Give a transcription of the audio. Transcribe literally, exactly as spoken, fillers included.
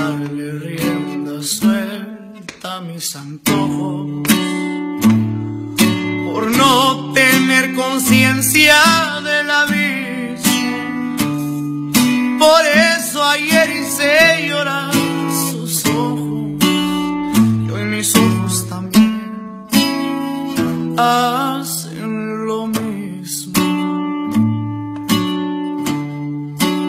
darle rienda suelta a mis antojos, por no tener conciencia del abismo. Por eso ayer hice llorar sus ojos y hoy mis ojos también. Ah,